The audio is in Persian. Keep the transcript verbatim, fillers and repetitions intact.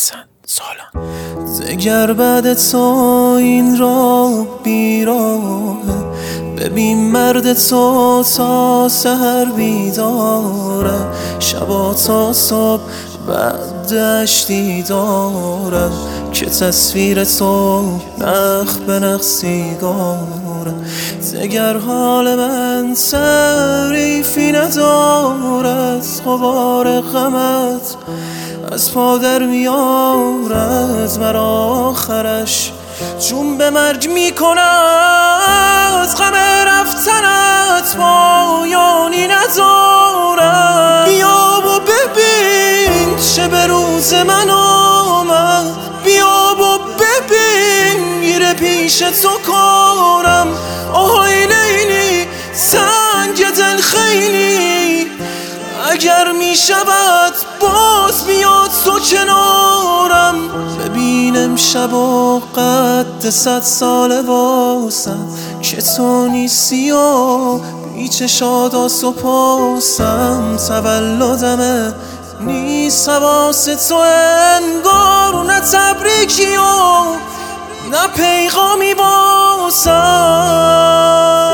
حسن سالان. دگر بعد تو این راه بیراه، ببین مرد تو تا سحر بیداره، شبا تا صبح بعد دشتی داره که تصویر تو نخ به نخ سیگاره. دگر حال من تعریفی ندارد، غبار غمت از پا در میارد مرا، آخرش جون به مرگ میکند، غم رفتنت پایانی ندارد. بیا و ببین چه به روز من آمد، بیا و ببین میره پیش تو کارم. آهای لیلی سنگ دل خیلی، اگر می شود باز بیاد تو کنارم. ببین امشب و قد صد ساله واسم که تو نیستی و بی چشات آسپاسم. تولدمه نیست حواس تو انگار، نه تبریکی و نه پیغامی واسم.